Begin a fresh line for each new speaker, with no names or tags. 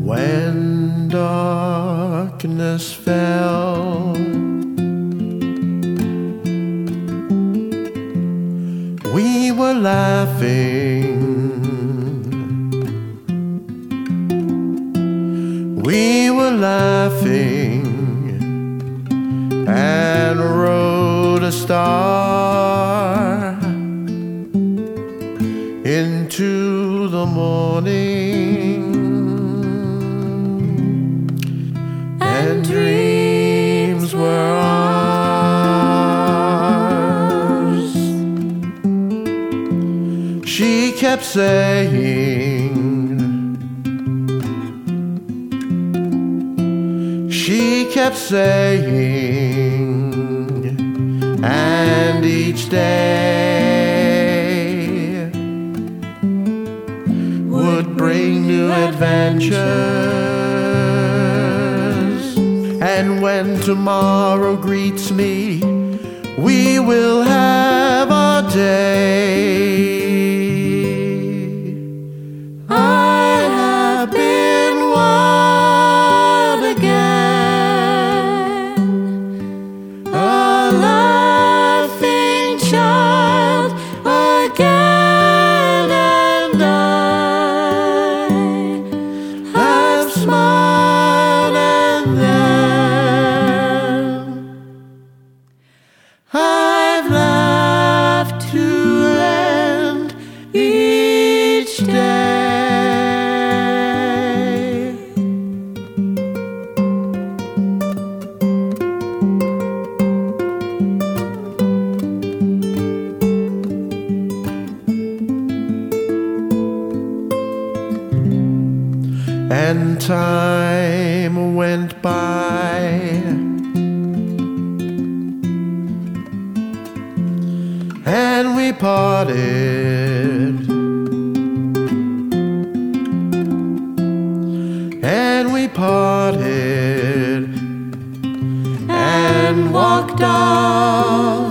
When darkness fell, we were laughing, we were laughing, and rode a star into the morning, and dreams were ours. She kept saying, she kept saying, and each day would bring new adventures. And when tomorrow greets me, we will have our day. I have been wild again, a laughing child again, and I have smiled, and then I've laughed to end each day. And time went by, and we parted, and we parted, and walked on